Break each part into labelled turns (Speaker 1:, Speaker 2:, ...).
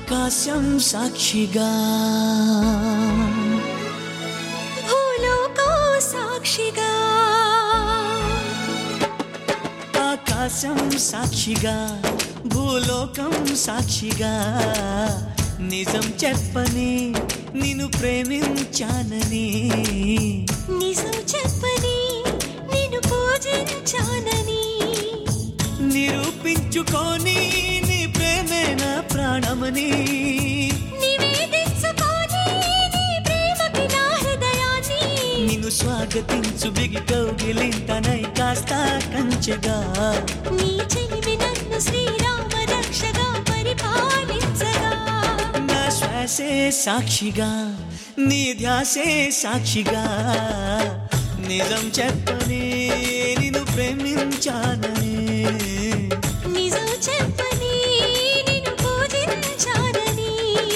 Speaker 1: ఆకాశం సాక్షిగా
Speaker 2: భూలోకం సాక్షిగా
Speaker 1: ఆకాశం సాక్షిగా భూలోకం సాక్షిగా నిజం చెప్పని నిన్ను ప్రేమించానని
Speaker 2: నిజం చెప్పని నిన్ను పూజించానని
Speaker 1: నిరూపించుకొని నీ ప్రేమే నా ప్రాణమని
Speaker 2: నివేదించుకొని నీ ప్రేమకి నా హృదయాన్ని
Speaker 1: నిన్ను స్వాగతించు బిగి కౌగిలింతనై కాస్త కంచెగా
Speaker 2: నీ చెలిమి నన్ను శ్రీరామ రక్షగా పరిపాలించగా
Speaker 1: నా శ్వాసే సాక్షిగా నీ ధ్యాసే సాక్షిగా నిజం చెప్పని నిన్ను ప్రేమించానని
Speaker 2: నిజం చెప్పని నిన్ను పూజించానని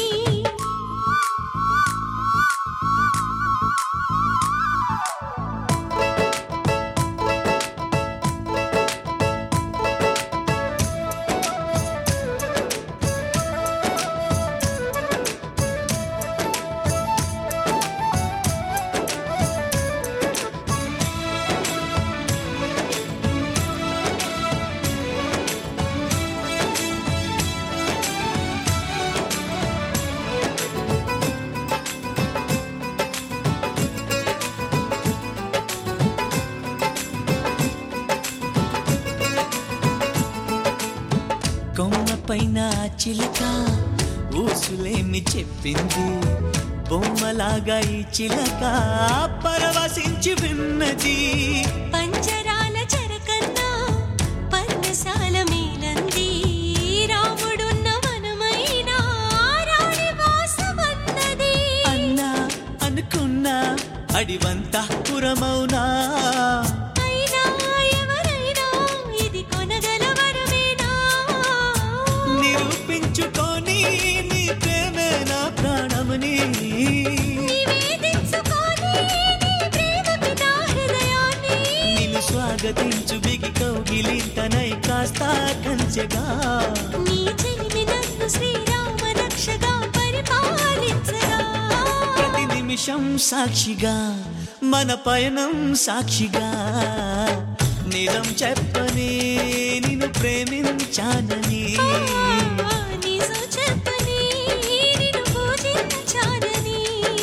Speaker 1: కొమ్మ పైన చిలక ఊసులేమి చెప్పింది బొమ్మలాగా ఈ చిలక పరవశించి విన్నది
Speaker 2: పంజరాల చెరకన్నా పర్ణశాల మేలంది రాముడున్న వనమైనా రాణి వాసమన్నది
Speaker 1: అన్నా అనుకున్నా అడివంతా పురమౌనా
Speaker 2: అయినా ఎవరైనా ఇది కొనగల వరమేనా
Speaker 1: నిరూపించుకొని నీ ప్రేమే నా ప్రాణమని
Speaker 2: నివేదించుకొని నీ ప్రేమకి నా హృదయాన్ని
Speaker 1: నిన్ను స్వాగతించు బిగి కౌగిలింతనై కాస్త కంచెగా
Speaker 2: నీ చెలిమి నన్ను శ్రీరామ రక్షగా పరిపాలించగా
Speaker 1: ప్రతి నిమిషం సాక్షిగా మన పయనం సాక్షిగా నిజం చెప్పని నిన్ను ప్రేమించానని
Speaker 2: నిజం చెప్పని నిన్ను పూజించానని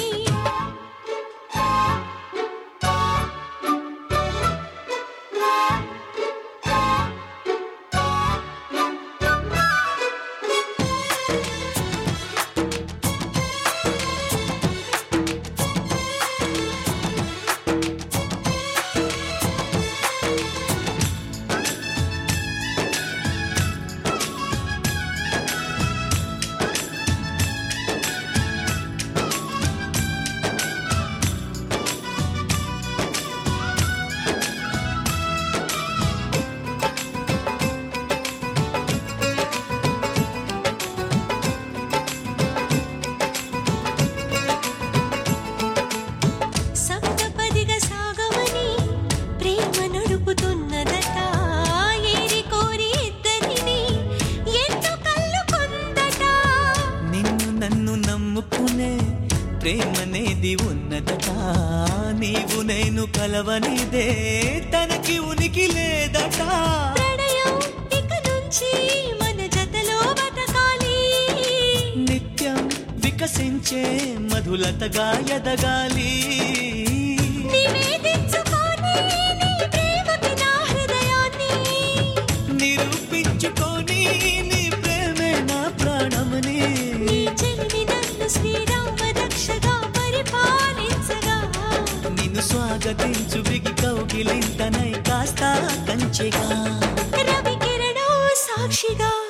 Speaker 2: సప్తపదిగా సాగమని ప్రేమ నడుపుతున్నదట ఏరి కోరి ఇద్దరిని ఎన్నో కళ్ళు కొందట
Speaker 1: నిన్ను నన్ను నమ్ముకునే ప్రేమనేది ఉన్నదట నీవు నేను కలవనిదే తనకి ఉనికి లేదట
Speaker 2: ప్రణయం ఇక నుంచి మన జతలో బతకాలి
Speaker 1: నిత్యం వికసించే మధులతగా ఎదగాలి
Speaker 2: నివేదించుకొని నీ ప్రేమకి నా హృదయాన్ని
Speaker 1: నిరూపించుకొని నీ ప్రేమే నా ప్రాణమని
Speaker 2: నీ చెలిమి నన్ను శ్రీరామ రక్షగా పరిపాలించగా
Speaker 1: నిన్ను స్వాగతించు బిగి కౌగిలింతనై కాస్త కంచెగా
Speaker 2: రవి కిరణం సాక్షిగా